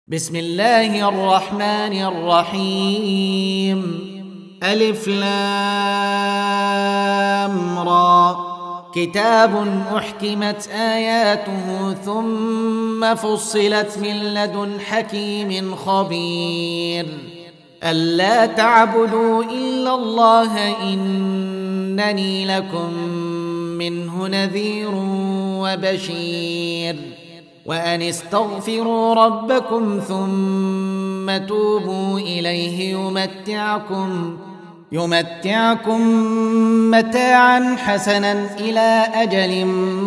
بسم الله الرحمن الرحيم. ألف لام را. كتاب أحكمت آياته ثم فصلت من لدن حكيم خبير. ألا تعبدوا إلا الله إنني لكم منه نذير وبشير. وأن استغفروا ربكم ثم توبوا إليه يمتعكم متاعا حسنا إلى أجل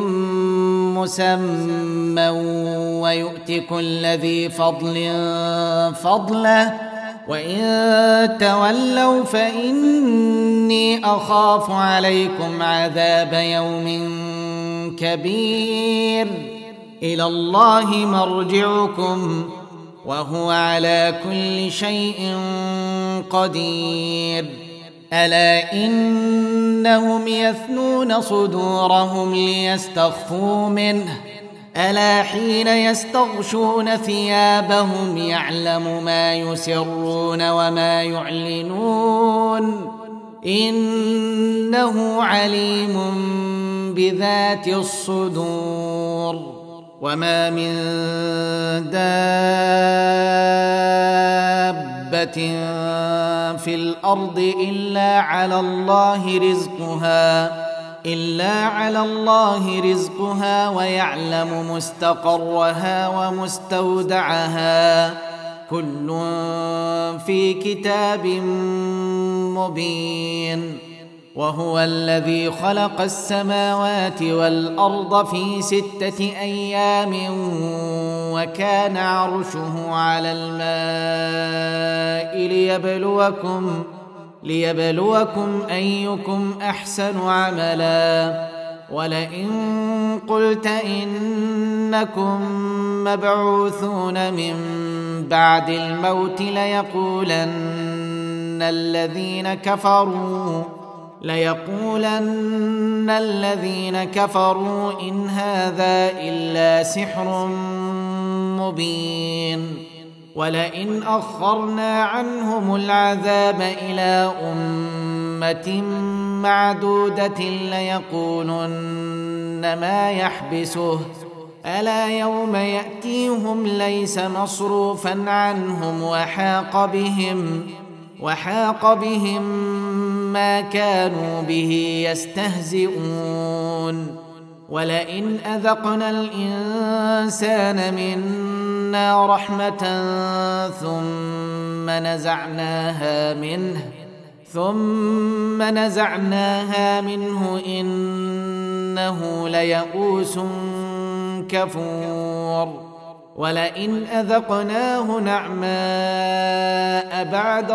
مسمى ويؤت كل ذي فضل فضله وإن تولوا فإني أخاف عليكم عذاب يوم كبير. إلى الله مرجعكم وهو على كل شيء قدير. ألا إنهم يثنون صدورهم ليستخفوا منه ألا حين يستغشون ثيابهم يعلم ما يسرون وما يعلنون إنه عليم بذات الصدور. وما من دابة في الأرض إلا على الله رزقها ويعلم مستقرها ومستودعها كل في كتاب مبين. وهو الذي خلق السماوات والأرض في 6 أيام وكان عرشه على الماء ليبلوكم أيكم أحسن عملا. ولئن قلت إنكم مبعوثون من بعد الموت ليقولن الذين كفروا إن هذا إلا سحر مبين. ولئن أخرنا عنهم العذاب إلى أمة معدودة ليقولن ما يحبسه ألا يوم يأتيهم ليس مصروفا عنهم وحاق بهم ما كانوا به يستهزئون. ولئن أذقنا الإنسان منا رحمة ثم نزعناها منه إنه ليئوس كفور. ولئن أذقناه نعماء بعد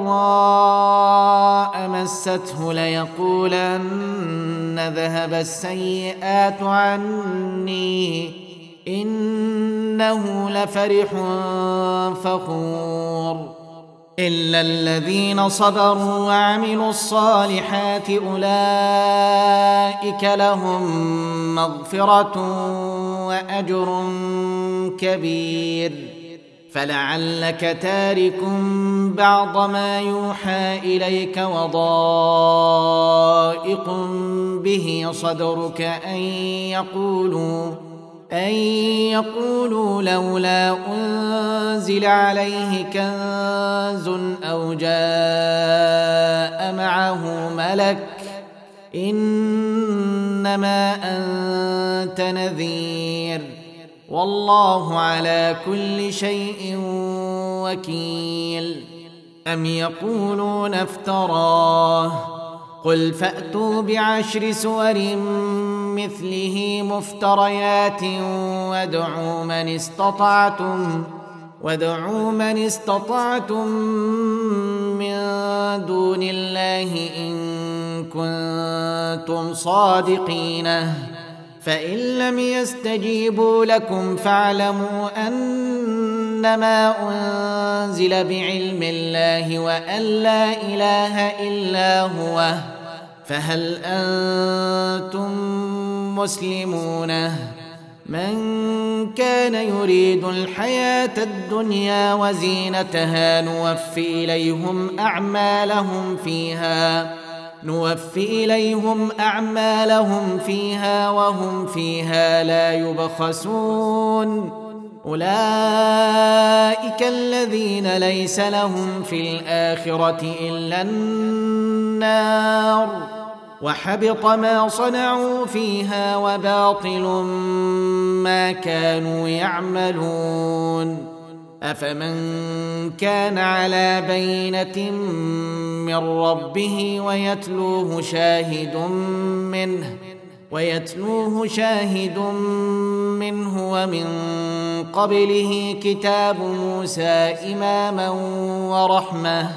ضراء مسته ليقولن ذهب السيئات عني إنه لفرح فخور. إلا الذين صبروا وعملوا الصالحات أولئك لهم مغفرة وأجر كبير. فلعلك تارك بعض ما يوحى إليك وضائق به صدرك أن يقولوا لولا أنزل عليه كنز أو جاء معه ملك إنما أنت نذير والله على كل شيء وكيل. أم يقولون افتراه قل فأتوا ب10 سور مثله مفتريات وادعوا من استطعتم من دون الله إن كنتم صادقين. فإن لم يستجيبوا لكم فاعلموا أنما أنزل بعلم الله وأن لا إله إلا هو فهل أنتم مسلمون؟ من كان يريد الحياة الدنيا وزينتها نوفي إليهم أعمالهم فيها وهم فيها لا يبخسون أولئك الذين ليس لهم في الآخرة إلا النار وحبط ما صنعوا فيها وباطل ما كانوا يعملون أفمن كان على بينة من ربه ويتلوه شاهد منه ومن قبله كتاب موسى إماما ورحمة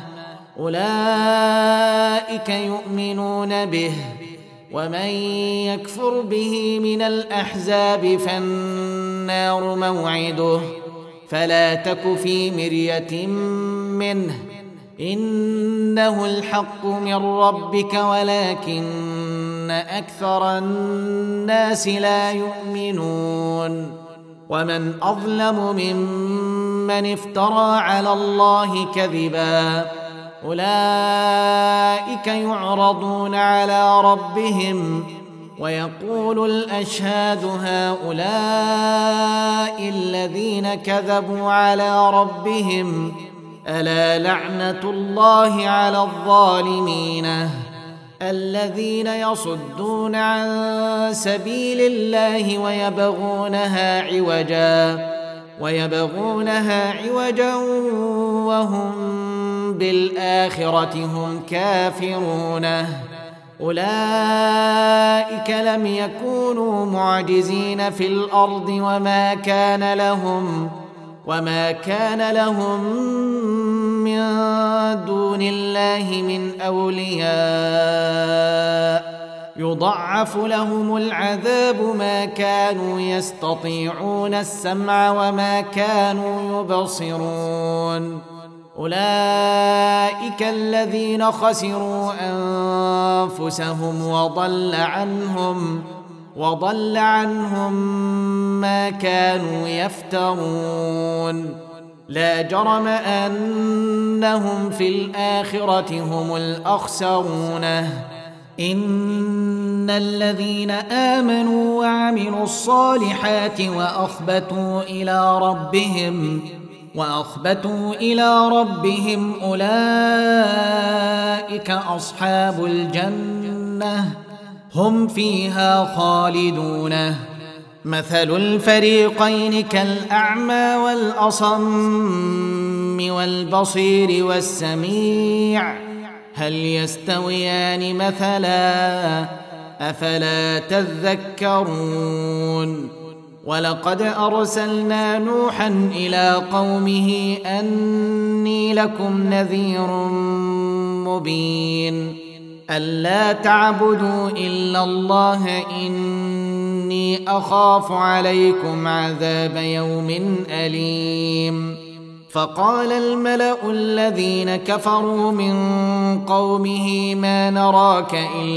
أولئك يؤمنون به ومن يكفر به من الأحزاب فالنار موعده فلا تك في مرية منه إنه الحق من ربك ولكن أكثر الناس لا يؤمنون ومن أظلم ممن افترى على الله كذبا أولئك يعرضون على ربهم ويقول الأشهاد هؤلاء الذين كذبوا على ربهم ألا لعنة الله على الظالمين الذين يصدون عن سبيل الله ويبغونها عوجا وهم بالآخرة هم كافرون أولئك لم يكونوا معجزين في الأرض وما كان لهم من دون الله من أولياء يضعف لهم العذاب ما كانوا يستطيعون السمع وما كانوا يبصرون أولئك الذين خسروا أنفسهم وضل عنهم ما كانوا يفترون لا جرم أنهم في الآخرة هم الأخسرون إن الذين آمنوا وعملوا الصالحات وأخبتوا إلى ربهم أولئك أصحاب الجنة هم فيها خالدون مثل الفريقين كالأعمى والأصم والبصير والسميع هل يستويان مثلا أفلا تذكرون ولقد أرسلنا نوحا إلى قومه أني لكم نذير مبين ألا تعبدوا إلا الله إني أخاف عليكم عذاب يوم أليم فقال الملأ الذين كفروا من قومه ما نراك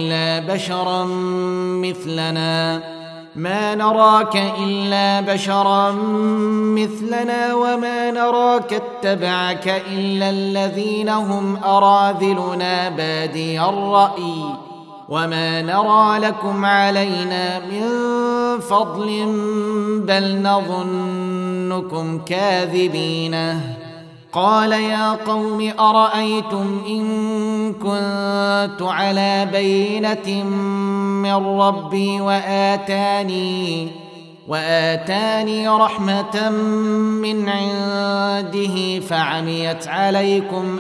إلا بشرا مثلنا وما نراك اتبعك إلا الذين هم أراذلنا بادي الرأي وما نرى لكم علينا من فضل بل نظنكم كاذبين قال يا قوم أرأيتم إن كنت على بينة من ربي وآتاني رحمة من عنده فعميت عليكم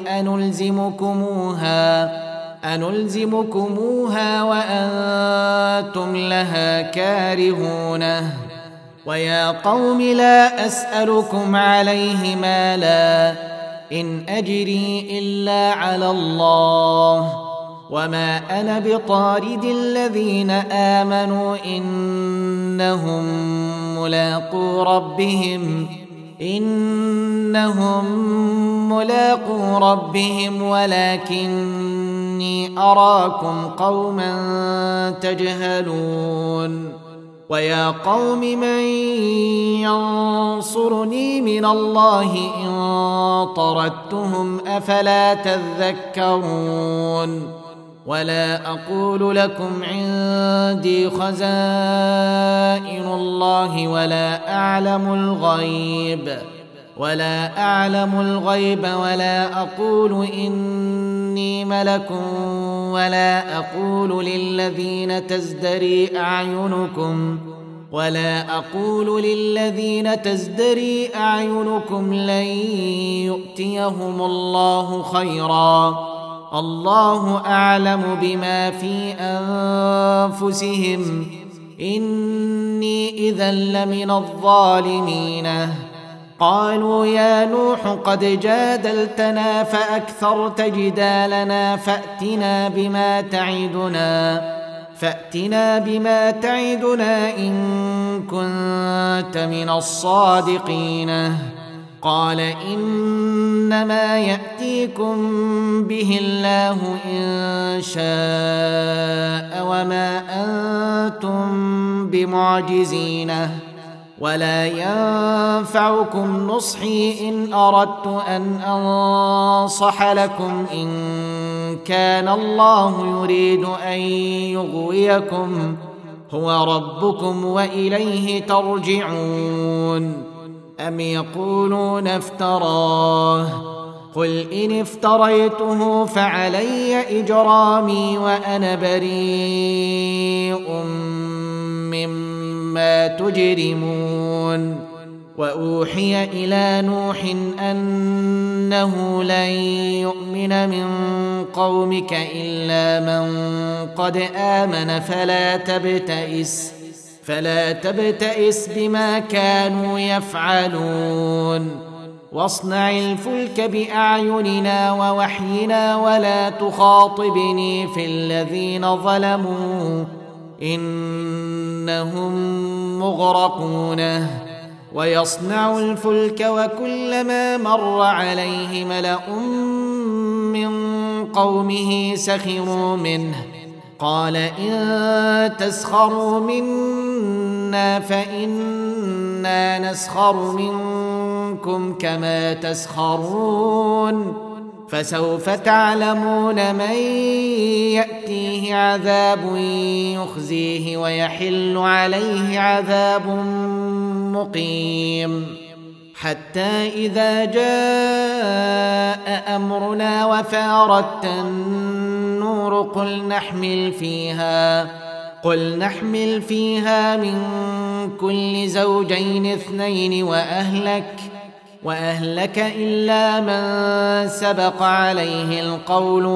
أنلزمكموها وأنتم لها كارهون ويا قوم لا أسألكم عليه مالا إن أجري إلا على الله وما أنا بطارد الذين آمنوا إنهم ملاقو ربهم ولكني أراكم قوما تجهلون ويا قوم من ينصرني من الله إن طردتهم أفلا تذكرون ولا أقول لكم عندي خزائن الله ولا أعلم الغيب ولا أقول إني ملك ولا أقول للذين تزدري أعينكم لن يؤتيهم الله خيرا الله أعلم بما في أنفسهم إني إذا لمن الظالمين قالوا يا نوح قد جادلتنا فأكثرت جدالنا فأتنا بما تعدنا إن كنت من الصادقين قال إنما يأتيكم به الله إن شاء وما أنتم بمعجزين ولا ينفعكم نصحي إن أردت أن أنصح لكم إن كان الله يريد أن يغويكم هو ربكم وإليه ترجعون أم يقولون افتراه قل إن افتريته فعلي إجرامي وأنا بريء مما تجرمون وأوحي إلى نوح أنه لن يؤمن من قومك إلا من قد آمن فلا تبتئس بما كانوا يفعلون واصنع الفلك بأعيننا ووحينا ولا تخاطبني في الذين ظلموا إنهم مغرقون ويصنع الفلك وكلما مر عليه ملأ من قومه سخروا منه قال إن تسخروا منا فإنا نسخر منكم كما تسخرون فسوف تعلمون من يأتيه عذاب يخزيه ويحل عليه عذاب مقيم حتى إذا جاء أمرنا وفارت النور قل نحمل فيها من كل زوجين اثنين وأهلك إلا من سبق عليه القول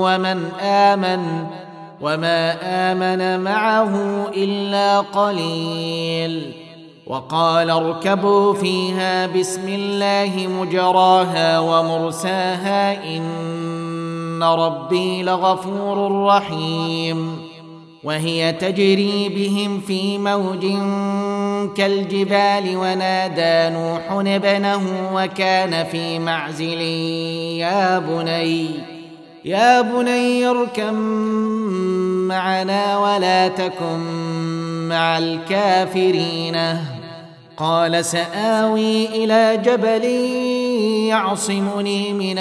وما آمن معه إلا قليل وقال اركبوا فيها بسم الله مجراها ومرساها إن ربي لغفور رحيم وهي تجري بهم في موج كالجبال ونادى نوح ابنه وكان في معزل يا بني اركب معنا ولا تكن مع الكافرين قال سآوي إلى جبل يعصمني من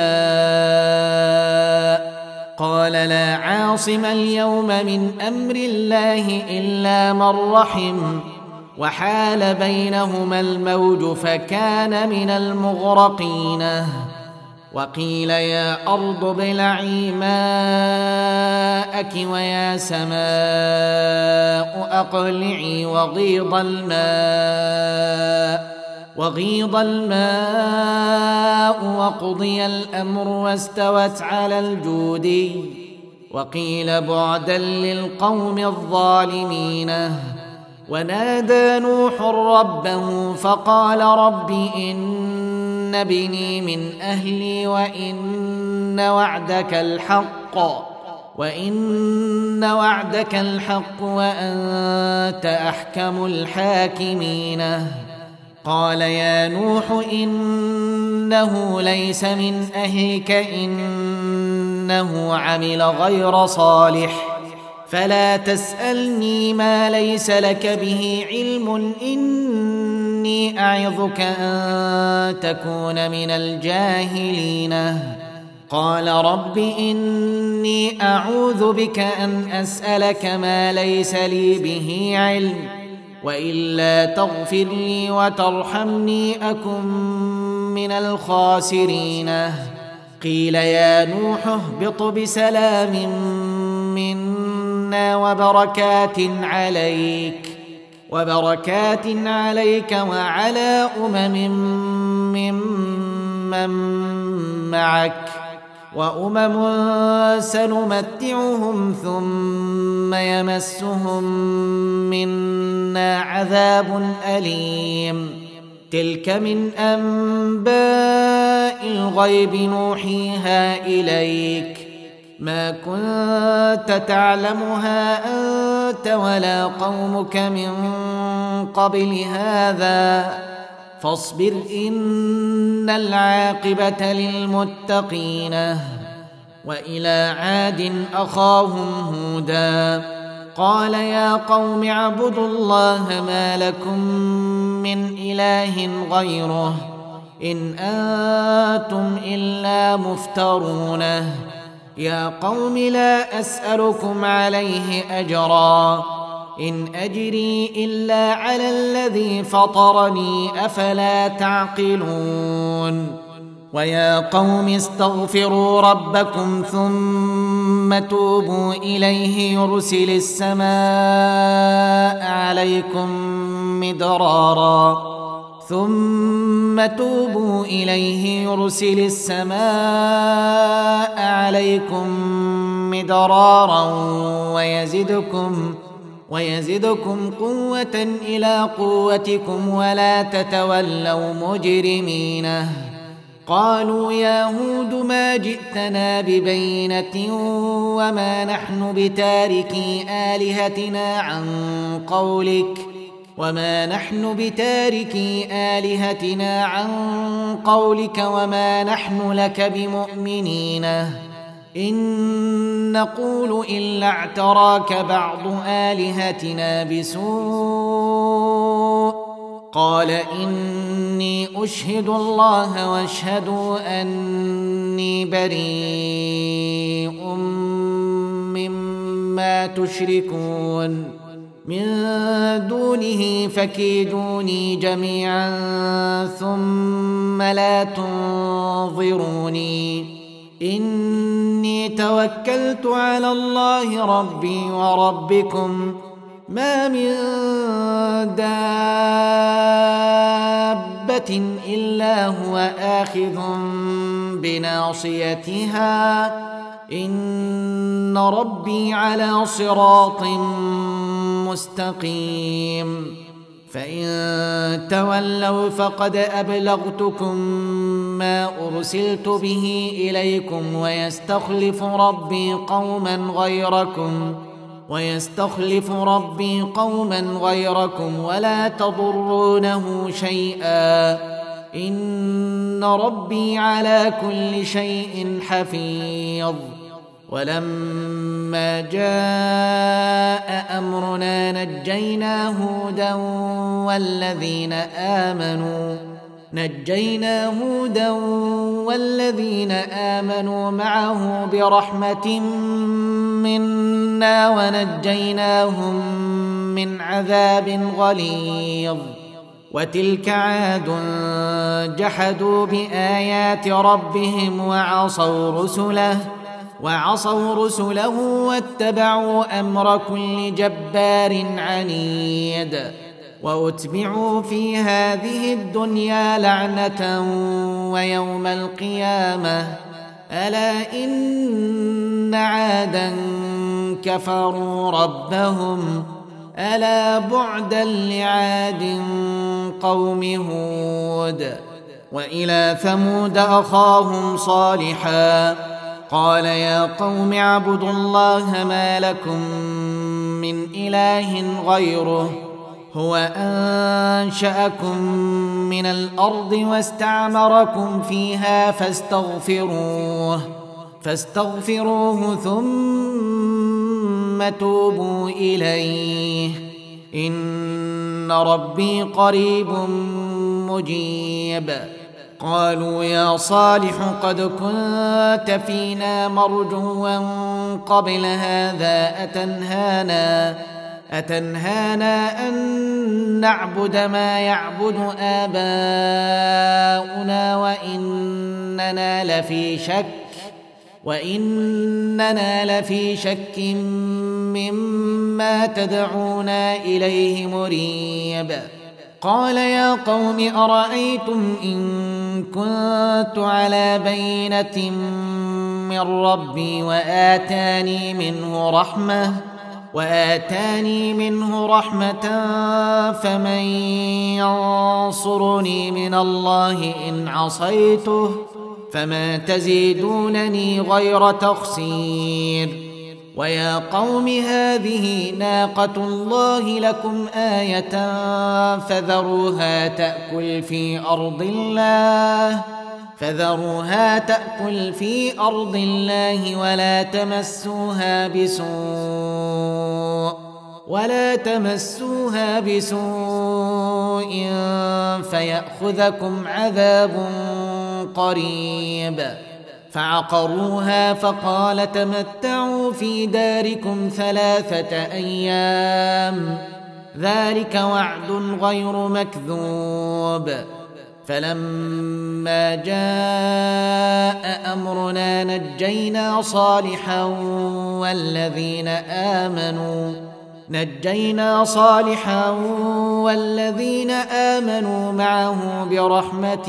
الماء قال لا عاصم اليوم من أمر الله إلا من رحم وحال بينهما الموج فكان من المغرقين وقيل يا أرض ابلعي ماءك ويا سماء أقلعي وغيض الماء وقضي الأمر واستوت على الجودي وقيل بعدا للقوم الظالمين ونادى نوح ربه فقال رب إن ابني من أهلي وإن وعدك الحق وأنت أحكم الحاكمين قال يا نوح إنه ليس من أهلك إنه عمل غير صالح فلا تسألني ما ليس لك به علم، إني أعظك أن تكون من الجاهلين. قال رب إني أعوذ بك أن أسألك ما ليس لي به علم، وإلا تغفر لي وترحمني أكن من الخاسرين. قيل يا نوح اهبط بسلام منا وبركات عليك وعلى ممن معك، سنمتعهم ثم يمسهم منا عذاب أليم. تلك من أنباء الغيب نوحيها إليك، ما كنت تعلمها أنت ولا قومك من قبل هذا، فاصبر إن العاقبة للمتقين. وإلى عاد أخاهم هودا قال يا قوم اعبدوا الله ما لكم من إله غيره إن أنتم إلا مفترون. يا قوم لا أسألكم عليه أجرا، إن أجري إلا على الذي فطرني، أفلا تعقلون. ويا قوم استغفروا ربكم ثم توبوا إليه يرسل السماء عليكم مدرارا ويزدكم قوة إلى قوتكم ولا تتولوا مجرمين. قالوا يا هود ما جئتنا ببينة وما نحن بتاركي آلهتنا عن قولك وما نحن لك بمؤمنين، إن نقول إلا اعتراك بعض آلهتنا بسوء. قال إني أشهد الله واشهدوا أني بريء مما تشركون من دونه، فكيدوني جميعا ثم لا تنظروني. إني توكلت على الله ربي وربكم، ما من دابة إلا هو آخذ بناصيتها، إن ربي على صراط مستقيم. فإن تولوا فقد أبلغتكم ما أرسلت به إليكم، ويستخلف ربي قوما غيركم ولا تضرونه شيئا، إن ربي على كل شيء حفيظ. ولما جاء أمرنا نجينا هودا والذين آمنوا معه برحمة منا ونجيناهم من عذاب غليظ. وتلك عاد جحدوا بآيات ربهم وعصوا رسله واتبعوا أمر كل جبار عنيد، وأتبعوا في هذه الدنيا لعنة ويوم القيامة. ألا إن عادا كفروا ربهم، ألا بعدا لعاد قوم هود. وإلى ثمود أخاهم صالحا قال يا قوم اعبدوا الله ما لكم من إله غيره، هو أنشأكم من الأرض واستعمركم فيها فاستغفروه ثم ثم توبوا إليه إن ربي قريب مجيب. قالوا يا صالح قد كنت فينا مرجوا قبل هذا أتنهانا أن نعبد ما يعبد آباؤنا وإننا لفي شك مما تدعونا إليه مريب. قال يا قوم أرأيتم إن كنت على بينة من ربي وآتاني منه رحمة فمن ينصرني من الله إن عصيته فما تزيدونني غير تخسير. ويا قوم هذه ناقة الله لكم آية فذروها تأكل في أرض الله ولا تمسوها بسوء فيأخذكم عذاب قريب. فعقروها فقال تمتعوا في داركم 3 أيام ذلك وعد غير مكذوب. فلما جاء أمرنا نجينا صالحا والذين آمنوا معه برحمة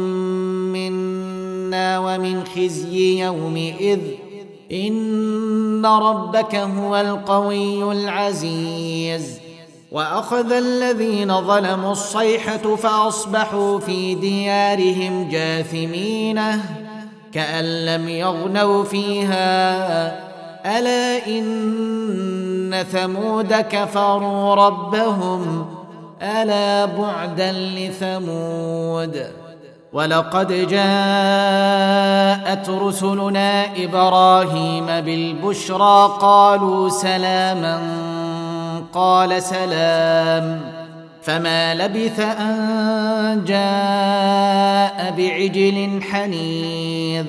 منا ومن خزي يومئذ إن ربك هو القوي العزيز. وأخذ الذين ظلموا الصيحة فأصبحوا في ديارهم جاثمين كأن لم يغنوا فيها ألا إن ثمود كفروا ربهم ألا بعدا لثمود. ولقد جاءت رسلنا إبراهيم بالبشرى قالوا سلاما قال سلام فما لبث أن جاء بعجل حنيذ.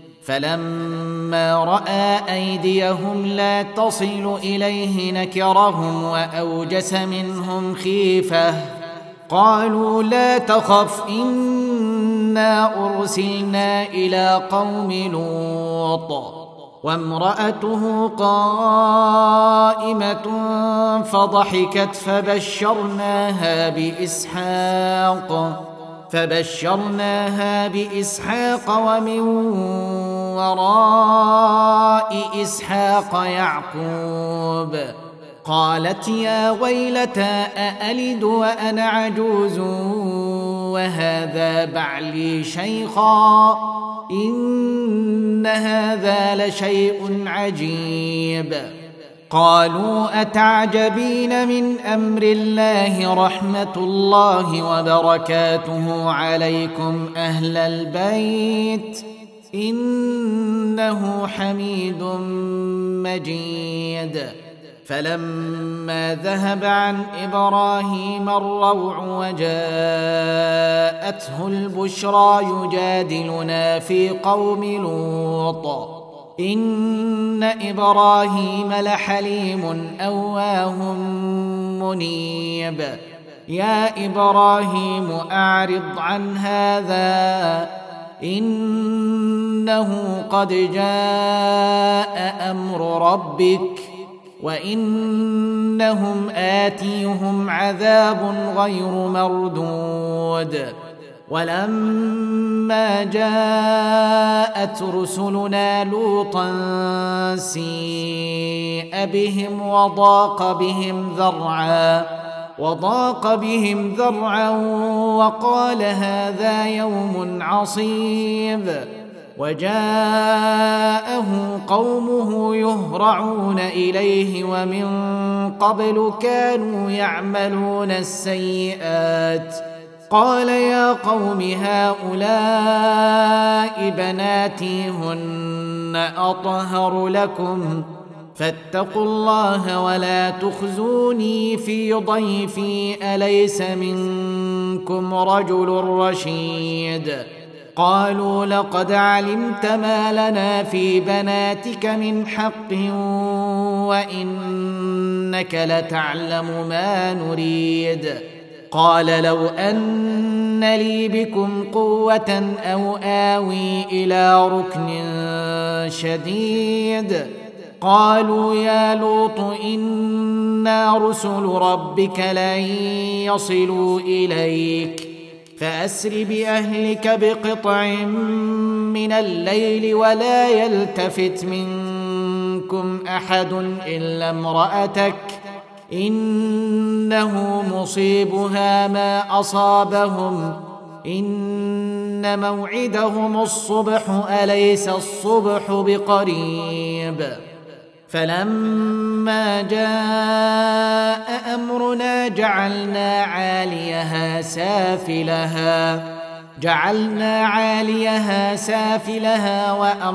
فلما رأى أيديهم لا تصل إليه نكرهم وأوجس منهم خيفة قالوا لا تخف إنا أرسلنا إلى قوم لوط وامرأته قائمة فضحكت فبشرناها بإسحاق ومن وراء إسحاق يعقوب. قالت يا ويلتى أألد وأنا عجوز وهذا بعلي شيخا إن هذا لشيء عجيب. قالوا أتعجبين من أمر الله رحمة الله وبركاته عليكم أهل البيت إنه حميد مجيد. فلما ذهب عن إبراهيم الروع وجاءته البشرى يجادلنا في قوم لوط إن إبراهيم لحليم أواه منيب. يا إبراهيم أعرض عن هذا إنه قد جاء أمر ربك وإنهم آتيهم عذاب غير مردود. ولما جاءت رسلنا لوطا سيء بهم وضاق بهم ذرعا وقال هذا يوم عصيب. وجاءه قومه يهرعون إليه ومن قبل كانوا يعملون السيئات قال يا قوم هؤلاء بناتي هن أطهر لكم فاتقوا الله ولا تخزوني في ضيفي أليس منكم رجل رشيد قالوا لقد علمت ما لنا في بناتك من حق وإنك لتعلم ما نريد قال لو أن لي بكم قوة أو آوي إلى ركن شديد قالوا يا لوط إنا رسل ربك لن يصلوا إليك فأسر بأهلك بقطع من الليل ولا يلتفت منكم أحد إلا امرأتك إنه مصيبها ما أصابهم إن موعدهم الصبح أليس الصبح بقريب فلما جاء أمرنا جعلنا عاليها سافلها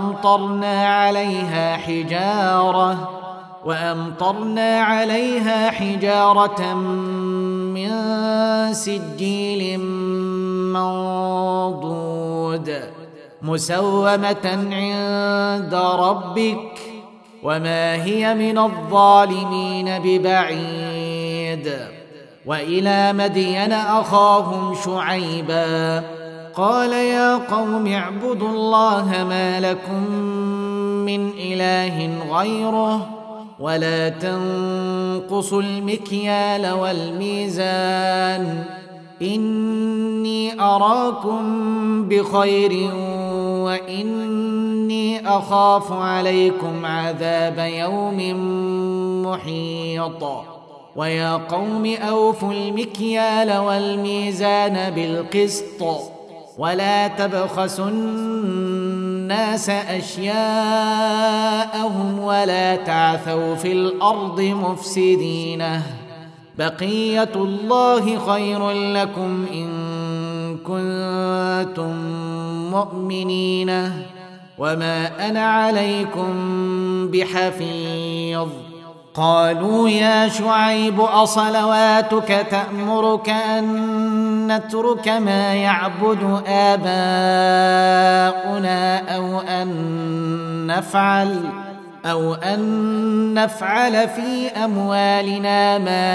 وأمطرنا عليها حجارة من سجيل منضود مسومة عند ربك وما هي من الظالمين ببعيد وإلى مدين أخاهم شعيبا قال يا قوم اعبدوا الله ما لكم من إله غيره ولا تنقصوا المكيال والميزان إني أراكم بخير وإني أخاف عليكم عذاب يوم محيط ويا قوم أوفوا المكيال والميزان بالقسط ولا تبخسوا الناس أشياءهم ولا تعثوا في الأرض مفسدين بقية الله خير لكم إن كنتم مؤمنين وما أنا عليكم بحفيظ قالوا يا شعيب أصلواتك تأمرك أن نترك ما يعبد آباؤنا أو أن نفعل في أموالنا ما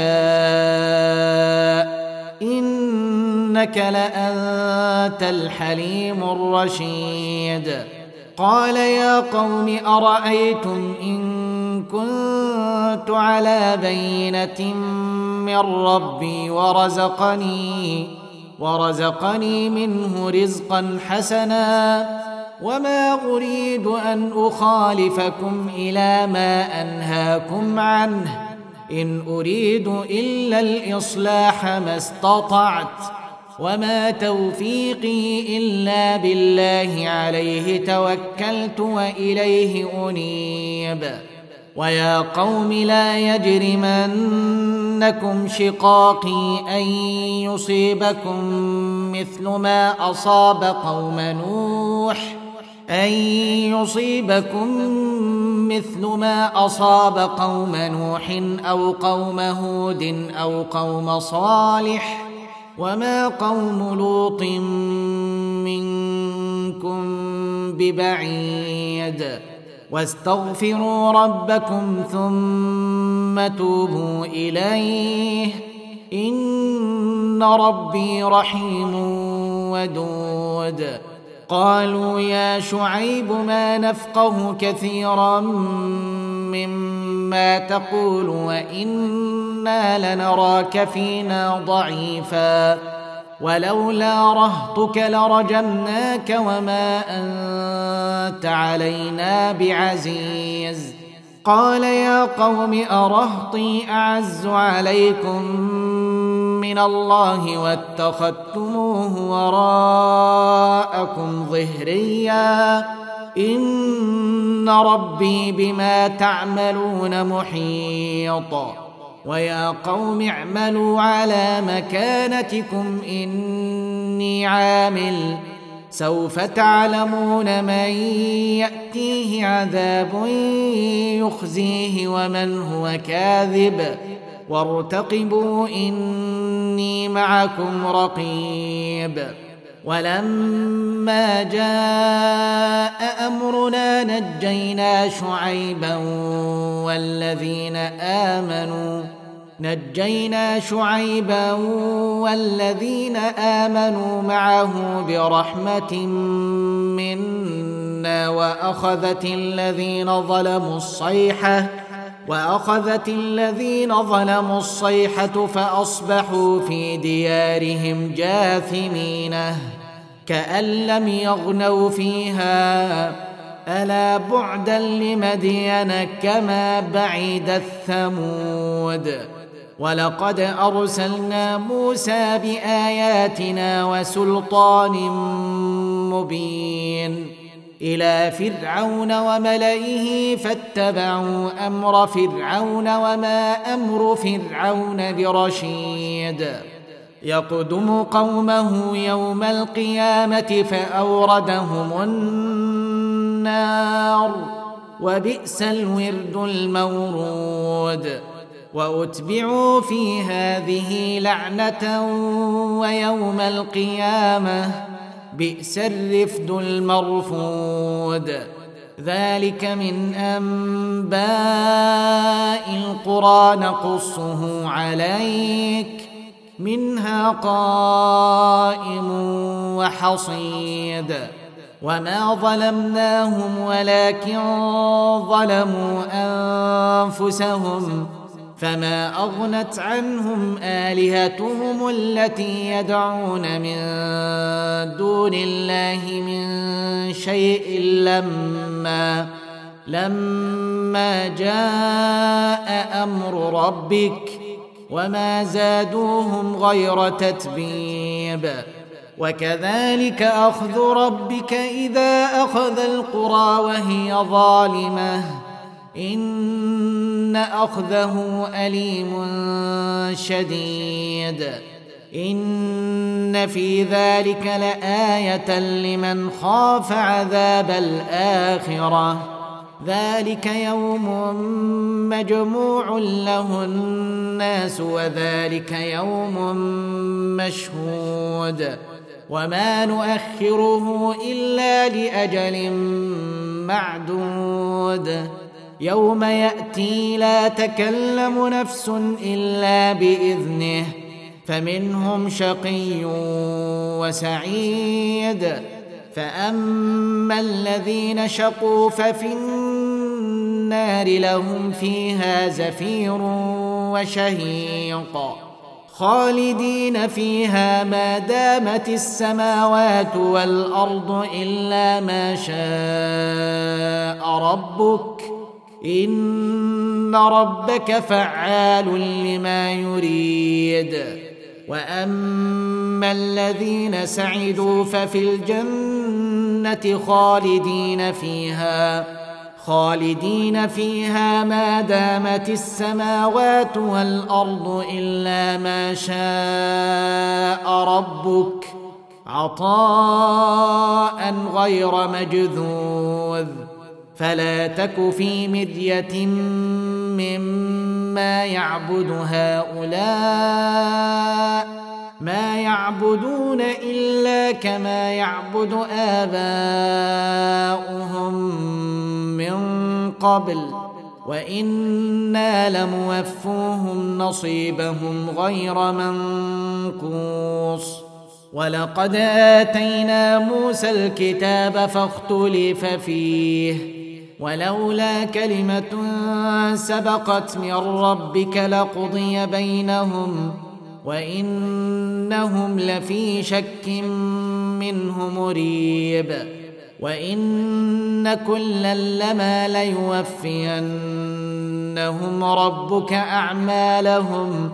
نشاء إنك لأنت الحليم الرشيد قال يا قوم أرأيتم إن كنت على بينة من ربي ورزقني منه رزقا حسنا وما أريد أن أخالفكم إلى ما أنهاكم عنه إن أريد إلا الإصلاح ما استطعت وما توفيقي إلا بالله عليه توكلت وإليه أنيب ويا قوم لا يجرمنكم شقاقي أن يصيبكم مثل ما أصاب قوم نوح أو قوم هود أو قوم صالح وما قوم لوط منكم ببعيد واستغفروا ربكم ثم توبوا إليه إن ربي رحيم ودود قالوا يا شعيب ما نفقه كثيرا مما تقول وإنا لنراك فينا ضعيفا ولولا رهطك لرجمناك وما أنت علينا بعزيز قال يا قوم أرهطي أعز عليكم من الله واتخذتموه وراءكم ظهريا إن ربي بما تعملون محيط ويا قوم اعملوا على مكانتكم إني عامل سوف تعلمون من يأتيه عذاب يخزيه ومن هو كاذب وارتقبوا إني معكم رقيب. ولما جاء أمرنا نجينا شعيبا والذين آمنوا معه برحمة منا وأخذت الذين ظلموا الصيحة فأصبحوا في ديارهم جاثمين كأن لم يغنوا فيها ألا بعدا لمدين كما بعد الثمود. ولقد أرسلنا موسى بآياتنا وسلطان مبين إلى فرعون وملئه فاتبعوا أمر فرعون وما أمر فرعون برشيد. يقدم قومه يوم القيامة فأوردهم النار وبئس الورد المورود. وأتبعوا في هذه لعنة ويوم القيامة بئس الرفد المرفود. ذلك من أنباء القرى نقصه عليك منها قائم وحصيد. وما ظلمناهم ولكن ظلموا أنفسهم فما أغنت عنهم آلهتهم التي يدعون من دون الله من شيء لما جاء أمر ربك وما زادوهم غير تتبيب. وكذلك أخذ ربك إذا أخذ القرى وهي ظالمة إن أخذه أليم شديد. إن في ذلك لآية لمن خاف عذاب الآخرة ذلك يوم مجموع له الناس وذلك يوم مشهود. وما نؤخره إلا لأجل معدود. يوم يأتي لا تكلم نفس إلا بإذنه فمنهم شقي وسعيد. فأما الذين شقوا ففي النار لهم فيها زفير وشهيق خالدين فيها ما دامت السماوات والأرض إلا ما شاء ربك إن ربك فعال لما يريد. وأما الذين سعدوا ففي الجنة خالدين فيها ما دامت السماوات والأرض إلا ما شاء ربك عطاء غير مجذوذ. فلا تك في مرية مما يعبد هؤلاء ما يعبدون إلا كما يعبد آباؤهم من قبل وإنا لموفوهم نصيبهم غير منقوص. ولقد آتينا موسى الكتاب فاختلف فيه ولولا كلمة سبقت من ربك لقضي بينهم وإنهم لفي شك منه مريب. وإن كلا لما ليوفينهم ربك أعمالهم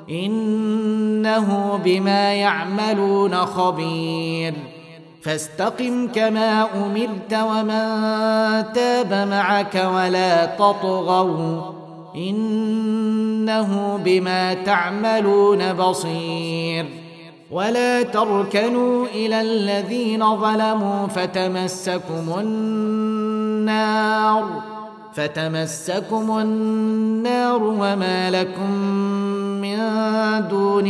إنه بما يعملون خبير. فاستقم كما أمرت ومن تاب معك ولا تطغوا إنه بما تعملون بصير. ولا تركنوا إلى الذين ظلموا فتمسكم النار وما لكم من دون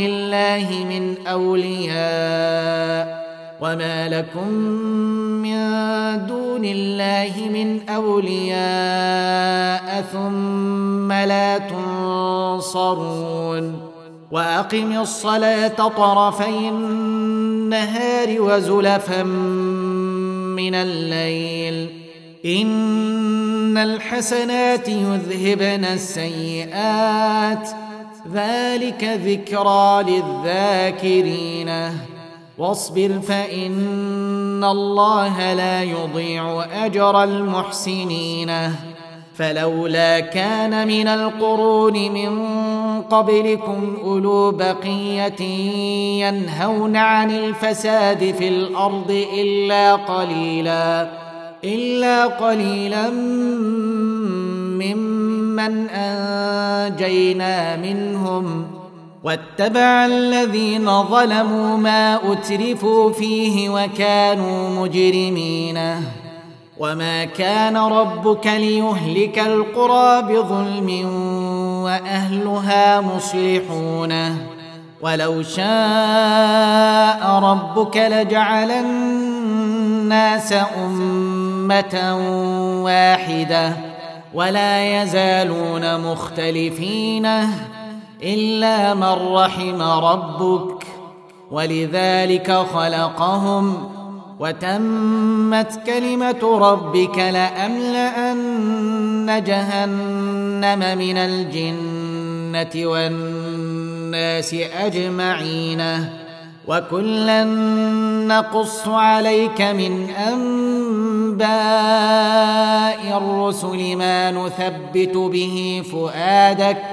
الله من أولياء ثم لا تنصرون وأقم الصلاة طرفي النهار وزلفا من الليل إن الحسنات يذهبن السيئات ذلك ذكرى للذاكرين واصبر فإن الله لا يضيع أجر المحسنين فلولا كان من القرون من قبلكم أولو بقية ينهون عن الفساد في الأرض إلا قليلا ممن أنجينا منهم واتبع الذين ظلموا ما أترفوا فيه وكانوا مجرمين وما كان ربك ليهلك القرى بظلم وأهلها مصلحون ولو شاء ربك لجعل الناس أمة واحدة ولا يزالون مختلفين إلا من رحم ربك ولذلك خلقهم وتمت كلمة ربك لأملأن جهنم من الجنة والناس أجمعين وكلا نقص عليك من أنباء الرسل ما نثبت به فؤادك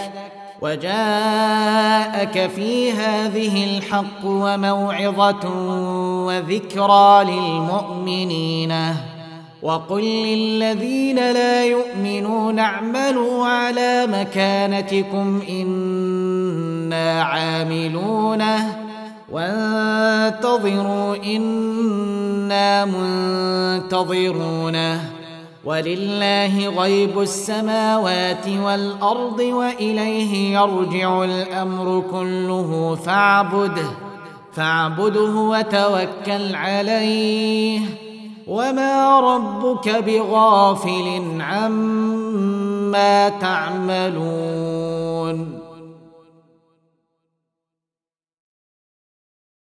وجاءك في هذه الحق وموعظة وذكرى للمؤمنين وقل للذين لا يؤمنون اعملوا على مكانتكم إنا عاملون وانتظروا إنا منتظرون ولله غيب السماوات والأرض وإليه يرجع الأمر كله فاعبده وتوكل عليه وما ربك بغافل عما تعملون